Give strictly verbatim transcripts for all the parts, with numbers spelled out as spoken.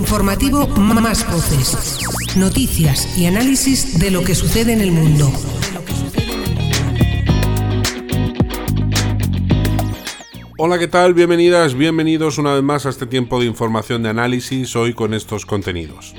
informativo Más Voces. Noticias y análisis de lo que sucede en el mundo. Hola, ¿qué tal? Bienvenidas, bienvenidos una vez más a este tiempo de información de análisis, hoy con estos contenidos.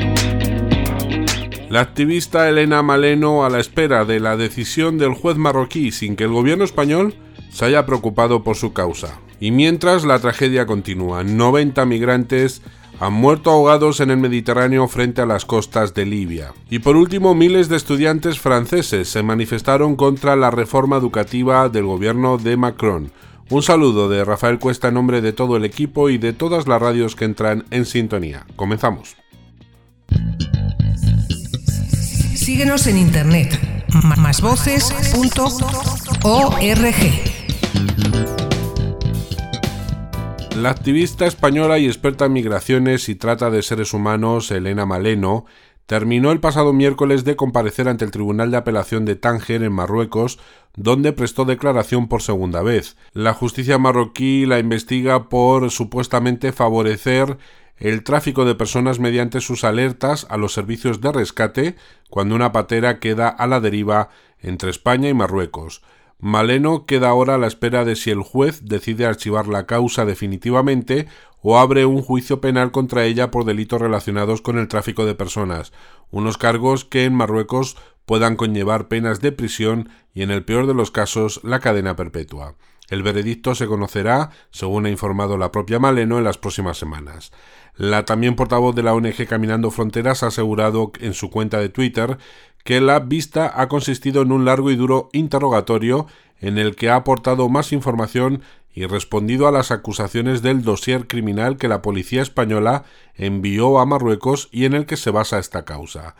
La activista Elena Maleno a la espera de la decisión del juez marroquí sin que el gobierno español se haya preocupado por su causa. Y mientras, la tragedia continúa. noventa migrantes han muerto ahogados en el Mediterráneo frente a las costas de Libia. Y por último, miles de estudiantes franceses se manifestaron contra la reforma educativa del gobierno de Macron. Un saludo de Rafael Cuesta en nombre de todo el equipo y de todas las radios que entran en sintonía. Comenzamos. Síguenos en internet, más voces punto org. La activista española y experta en migraciones y trata de seres humanos, Elena Maleno, terminó el pasado miércoles de comparecer ante el Tribunal de Apelación de Tánger, en Marruecos, donde prestó declaración por segunda vez. La justicia marroquí la investiga por supuestamente favorecer el tráfico de personas mediante sus alertas a los servicios de rescate cuando una patera queda a la deriva entre España y Marruecos. Maleno queda ahora a la espera de si el juez decide archivar la causa definitivamente o abre un juicio penal contra ella por delitos relacionados con el tráfico de personas, unos cargos que en Marruecos puedan conllevar penas de prisión y en el peor de los casos la cadena perpetua. El veredicto se conocerá, según ha informado la propia Maleno, en las próximas semanas. La también portavoz de la O N G Caminando Fronteras ha asegurado en su cuenta de Twitter que la vista ha consistido en un largo y duro interrogatorio en el que ha aportado más información y respondido a las acusaciones del dossier criminal que la policía española envió a Marruecos y en el que se basa esta causa.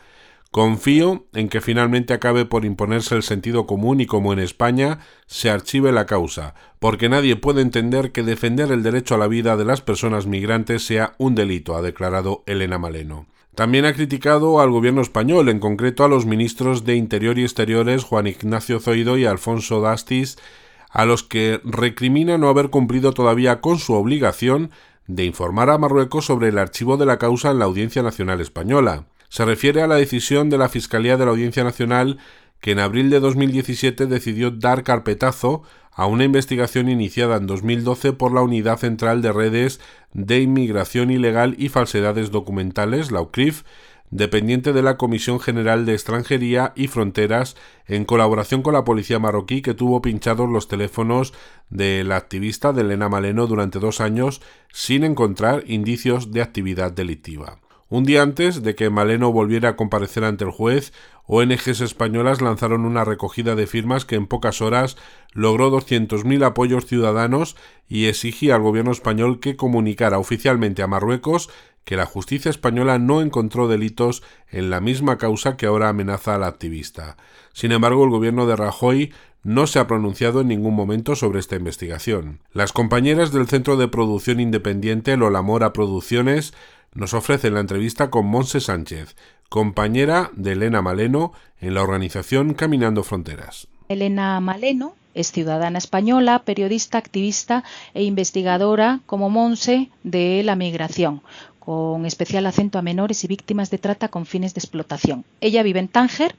Confío en que finalmente acabe por imponerse el sentido común y, como en España, se archive la causa, porque nadie puede entender que defender el derecho a la vida de las personas migrantes sea un delito, ha declarado Elena Maleno. También ha criticado al gobierno español, en concreto a los ministros de Interior y Exteriores Juan Ignacio Zoido y Alfonso Dastis, a los que recrimina no haber cumplido todavía con su obligación de informar a Marruecos sobre el archivo de la causa en la Audiencia Nacional Española. Se refiere a la decisión de la Fiscalía de la Audiencia Nacional que en abril de dos mil diecisiete decidió dar carpetazo a una investigación iniciada en dos mil doce por la Unidad Central de Redes de Inmigración Ilegal y Falsedades Documentales, la U C R I F, dependiente de la Comisión General de Extranjería y Fronteras, en colaboración con la policía marroquí, que tuvo pinchados los teléfonos de la activista de Elena Maleno durante dos años sin encontrar indicios de actividad delictiva. Un día antes de que Maleno volviera a comparecer ante el juez, O N Ges españolas lanzaron una recogida de firmas que en pocas horas logró doscientos mil apoyos ciudadanos y exigía al gobierno español que comunicara oficialmente a Marruecos que la justicia española no encontró delitos en la misma causa que ahora amenaza a la activista. Sin embargo, el gobierno de Rajoy no se ha pronunciado en ningún momento sobre esta investigación. Las compañeras del Centro de Producción Independiente Lola Mora Producciones nos ofrecen la entrevista con Montse Sánchez, compañera de Elena Maleno en la organización Caminando Fronteras. Elena Maleno es ciudadana española, periodista, activista e investigadora como Montse de la migración, con especial acento a menores y víctimas de trata con fines de explotación. Ella vive en Tánger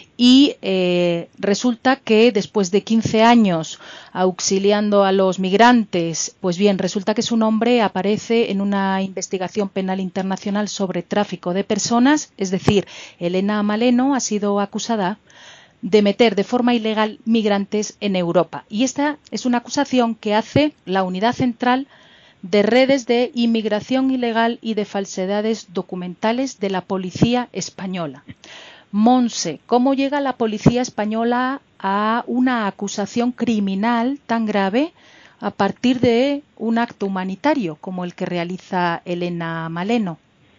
y eh, resulta que después de quince años auxiliando a los migrantes, pues bien, resulta que su nombre aparece en una investigación penal internacional sobre tráfico de personas, es decir, Elena Maleno ha sido acusada de meter de forma ilegal migrantes en Europa. Y esta es una acusación que hace la Unidad Central de Redes de Inmigración Ilegal y de Falsedades Documentales de la Policía Española. Montse, ¿cómo llega la Policía Española a una acusación criminal tan grave a partir de un acto humanitario como el que realiza Elena Maleno?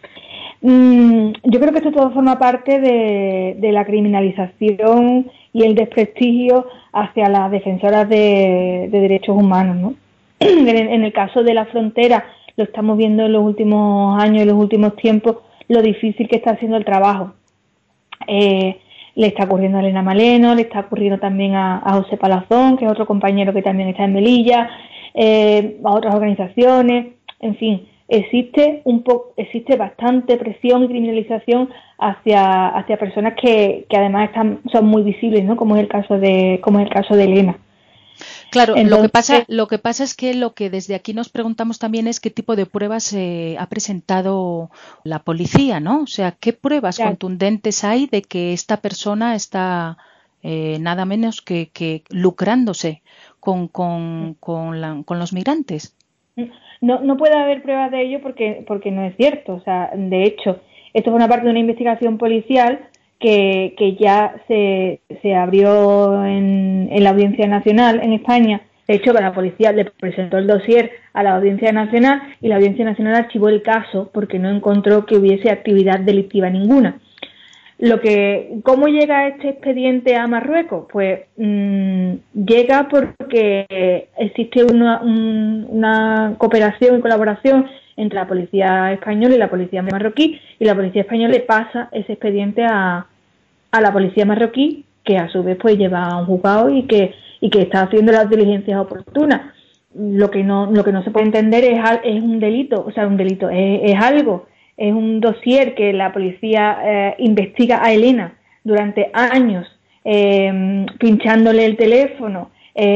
Mm, yo creo que esto todo forma parte de, de la criminalización y el desprestigio hacia las defensoras de, de derechos humanos, ¿no? En, en el caso de la frontera, lo estamos viendo en los últimos años, en los últimos tiempos, lo difícil que está haciendo el trabajo. Eh, le está ocurriendo a Elena Maleno, le está ocurriendo también a, a José Palazón, que es otro compañero que también está en Melilla, eh, a otras organizaciones, en fin. existe un po- existe bastante presión y criminalización hacia hacia personas que, que además están son muy visibles, ¿no? Como es el caso de como es el caso de Elena. Claro, Entonces, lo que pasa, lo que pasa es que lo que desde aquí nos preguntamos también es qué tipo de pruebas eh, ha presentado la policía, ¿no? O sea, ¿qué pruebas claro. contundentes hay de que esta persona está eh, nada menos que, que lucrándose con, con, con, la, con los migrantes? No, no puede haber pruebas de ello porque, porque no es cierto. O sea, de hecho, esto fue una parte de una investigación policial que, que ya se, se abrió en, en la Audiencia Nacional en España. De hecho, la policía le presentó el dossier a la Audiencia Nacional y la Audiencia Nacional archivó el caso porque no encontró que hubiese actividad delictiva ninguna. Lo que, ¿cómo llega este expediente a Marruecos? Pues mmm, llega porque existe una, un, una cooperación y colaboración entre la policía española y la policía marroquí, y la policía española le pasa ese expediente a, a la policía marroquí, que a su vez pues lleva a un juzgado y que y que está haciendo las diligencias oportunas. Lo que no lo que no se puede entender es, es un delito, o sea, un delito, es, es algo, es un dossier que la policía eh, investiga a Elena durante años, eh, pinchándole el teléfono,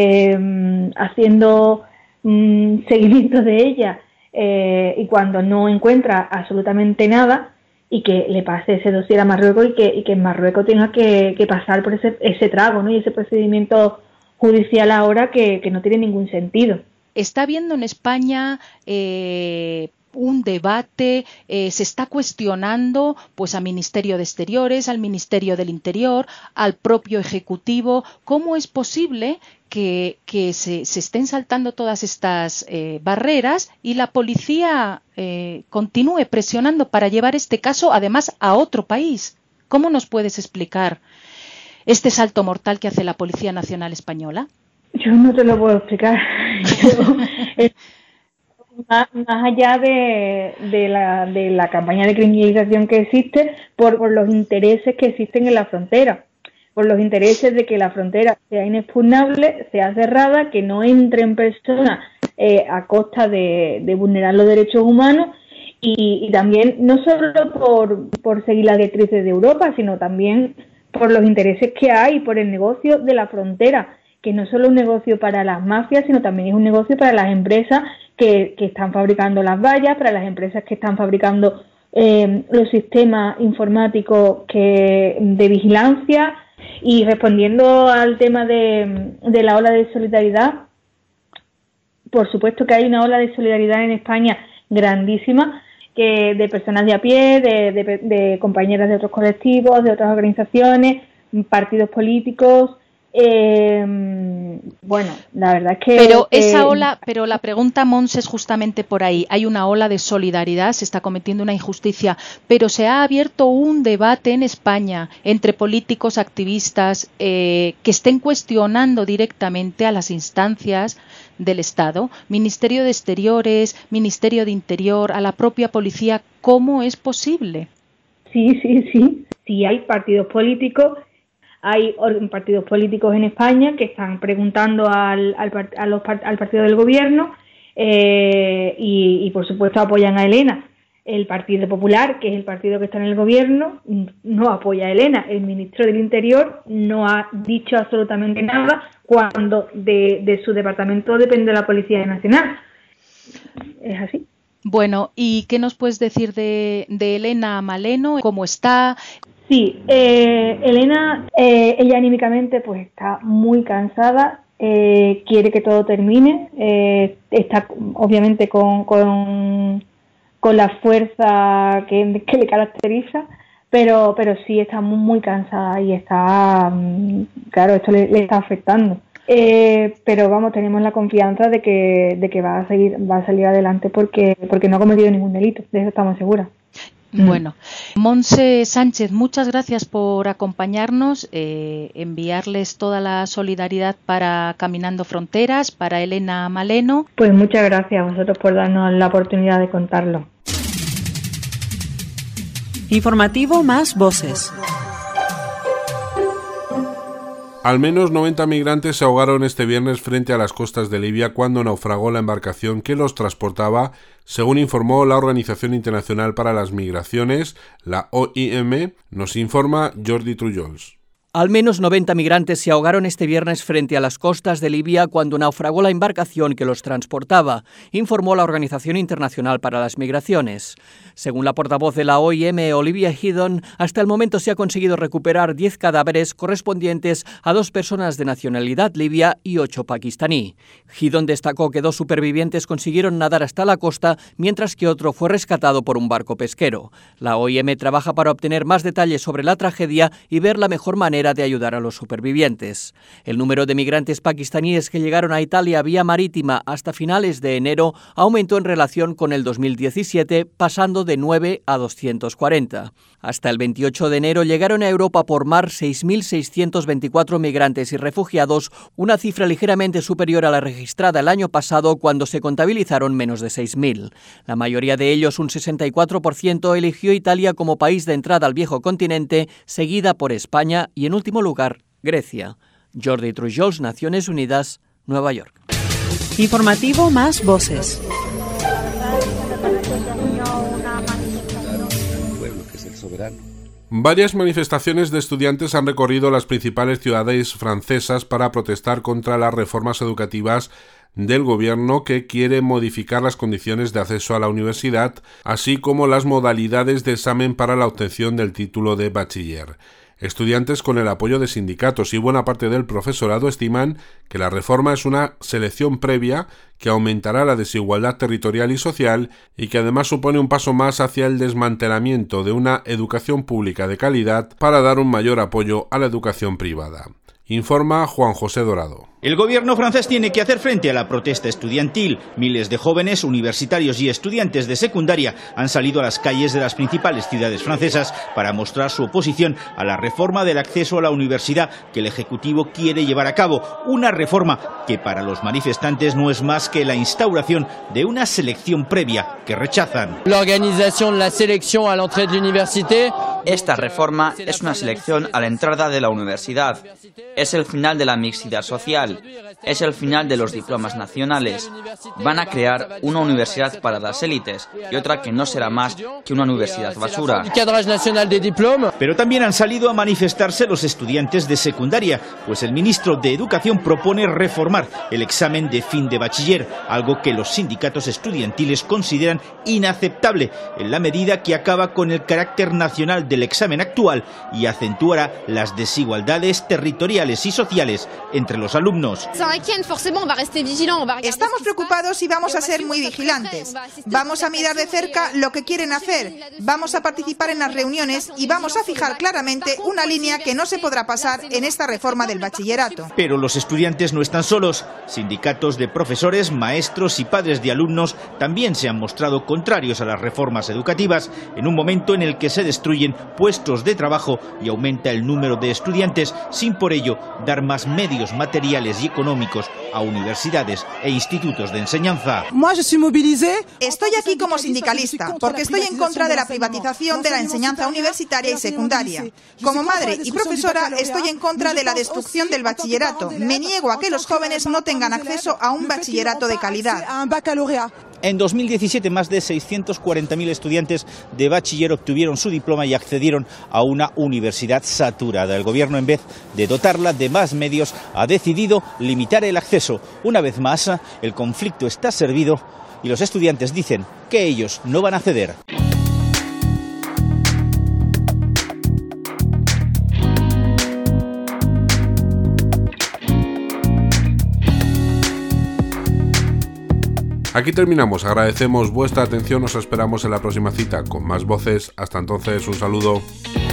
eh, haciendo mm, seguimiento de ella, eh, y cuando no encuentra absolutamente nada, y que le pase ese dossier a Marruecos y que, y que en Marruecos tenga que, que pasar por ese, ese trago, ¿no? Y ese procedimiento judicial ahora que, que no tiene ningún sentido. Está habiendo en España eh, un debate, eh, se está cuestionando pues al Ministerio de Exteriores, al Ministerio del Interior, al propio Ejecutivo, cómo es posible que, que se, se estén saltando todas estas eh, barreras y la policía eh, continúe presionando para llevar este caso además a otro país. ¿Cómo nos puedes explicar este salto mortal que hace la Policía Nacional Española? Yo no te lo puedo explicar. Yo, es, más, más allá de, de, la, de la campaña de criminalización que existe por, por los intereses que existen en la frontera, por los intereses de que la frontera sea inexpugnable, sea cerrada, que no entren personas eh, a costa de, de vulnerar los derechos humanos, y, y también no solo por, por seguir las directrices de Europa, sino también por los intereses que hay, por el negocio de la frontera, que no solo es un negocio para las mafias, sino también es un negocio para las empresas que, que están fabricando las vallas, para las empresas que están fabricando eh, los sistemas informáticos que, de vigilancia. Y respondiendo al tema de, de la ola de solidaridad, por supuesto que hay una ola de solidaridad en España grandísima, que de personas de a pie, de, de, de compañeras de otros colectivos, de otras organizaciones, partidos políticos. Eh, bueno, la verdad es que... Pero esa eh, ola, pero la pregunta, Mons, es justamente por ahí. Hay una ola de solidaridad, se está cometiendo una injusticia, pero se ha abierto un debate en España entre políticos, activistas, eh, que estén cuestionando directamente a las instancias del Estado, Ministerio de Exteriores, Ministerio de Interior, a la propia policía. ¿Cómo es posible? Sí, sí, sí. Sí hay partidos políticos. Hay partidos políticos en España que están preguntando al, al, a los, al partido del gobierno eh, y, y, por supuesto, apoyan a Elena. El Partido Popular, que es el partido que está en el gobierno, no apoya a Elena. El ministro del Interior no ha dicho absolutamente nada cuando de, de su departamento depende la Policía Nacional. Es así. Bueno, ¿y qué nos puedes decir de, de Elena Maleno? ¿Cómo está? Sí, eh, Elena, eh, ella anímicamente pues está muy cansada, eh, quiere que todo termine, eh, está obviamente con, con, con la fuerza que, que le caracteriza, pero pero sí está muy, muy cansada y está, claro, esto le, le está afectando. Eh, pero vamos, tenemos la confianza de que de que va a seguir va a salir adelante porque porque no ha cometido ningún delito, de eso estamos seguras. Bueno, Montse Sánchez, muchas gracias por acompañarnos, eh, enviarles toda la solidaridad para Caminando Fronteras, para Elena Maleno. Pues muchas gracias a vosotros por darnos la oportunidad de contarlo. Informativo Más Voces. Al menos noventa migrantes se ahogaron este viernes frente a las costas de Libia cuando naufragó la embarcación que los transportaba, según informó la Organización Internacional para las Migraciones, la O I M, nos informa Jordi Trujols. Al menos noventa migrantes se ahogaron este viernes frente a las costas de Libia cuando naufragó la embarcación que los transportaba, informó la Organización Internacional para las Migraciones. Según la portavoz de la O I M, Olivia Headon, hasta el momento se ha conseguido recuperar diez cadáveres correspondientes a dos personas de nacionalidad libia y ocho pakistaní. Headon destacó que dos supervivientes consiguieron nadar hasta la costa, mientras que otro fue rescatado por un barco pesquero. La O I M trabaja para obtener más detalles sobre la tragedia y ver la mejor manera de ayudar a los supervivientes. El número de migrantes pakistaníes que llegaron a Italia vía marítima hasta finales de enero aumentó en relación con el dos mil diecisiete, pasando de nueve a doscientos cuarenta. Hasta el veintiocho de enero llegaron a Europa por mar seis mil seiscientos veinticuatro migrantes y refugiados, una cifra ligeramente superior a la registrada el año pasado, cuando se contabilizaron menos de seis mil. La mayoría de ellos, un sesenta y cuatro por ciento, eligió Italia como país de entrada al viejo continente, seguida por España y, en último lugar, Grecia. Jordi Trujols, Naciones Unidas, Nueva York. Informativo Más Voces. Varias manifestaciones de estudiantes han recorrido las principales ciudades francesas para protestar contra las reformas educativas del gobierno, que quiere modificar las condiciones de acceso a la universidad, así como las modalidades de examen para la obtención del título de bachiller. Estudiantes, con el apoyo de sindicatos y buena parte del profesorado, estiman que la reforma es una selección previa que aumentará la desigualdad territorial y social y que además supone un paso más hacia el desmantelamiento de una educación pública de calidad para dar un mayor apoyo a la educación privada. Informa Juan José Dorado. El gobierno francés tiene que hacer frente a la protesta estudiantil. Miles de jóvenes, universitarios y estudiantes de secundaria han salido a las calles de las principales ciudades francesas para mostrar su oposición a la reforma del acceso a la universidad que el Ejecutivo quiere llevar a cabo. Una reforma que para los manifestantes no es más que la instauración de una selección previa que rechazan. La organización de la selección a la entrada de la universidad. Esta reforma es una selección a la entrada de la universidad. Es el final de la mixidad social. Es el final de los diplomas nacionales. Van a crear una universidad para las élites y otra que no será más que una universidad basura. Pero también han salido a manifestarse los estudiantes de secundaria, pues el ministro de Educación propone reformar el examen de fin de bachiller, algo que los sindicatos estudiantiles consideran inaceptable, en la medida que acaba con el carácter nacional del examen actual y acentuará las desigualdades territoriales y sociales entre los alumnos. Estamos preocupados y vamos a ser muy vigilantes. Vamos a mirar de cerca lo que quieren hacer, vamos a participar en las reuniones y vamos a fijar claramente una línea que no se podrá pasar en esta reforma del bachillerato. Pero los estudiantes no están solos. Sindicatos de profesores, maestros y padres de alumnos también se han mostrado contrarios a las reformas educativas en un momento en el que se destruyen puestos de trabajo y aumenta el número de estudiantes, sin por ello dar más medios materiales y económicos a universidades e institutos de enseñanza. Estoy aquí como sindicalista porque estoy en contra de la privatización de la enseñanza universitaria y secundaria. Como madre y profesora estoy en contra de la destrucción del bachillerato. Me niego a que los jóvenes no tengan acceso a un bachillerato de calidad. En dos mil diecisiete, más de seiscientos cuarenta mil estudiantes de bachiller obtuvieron su diploma y accedieron a una universidad saturada. El gobierno, en vez de dotarla de más medios, ha decidido limitar el acceso. Una vez más, el conflicto está servido y los estudiantes dicen que ellos no van a ceder. Aquí terminamos, agradecemos vuestra atención, os esperamos en la próxima cita con más voces. Hasta entonces, un saludo.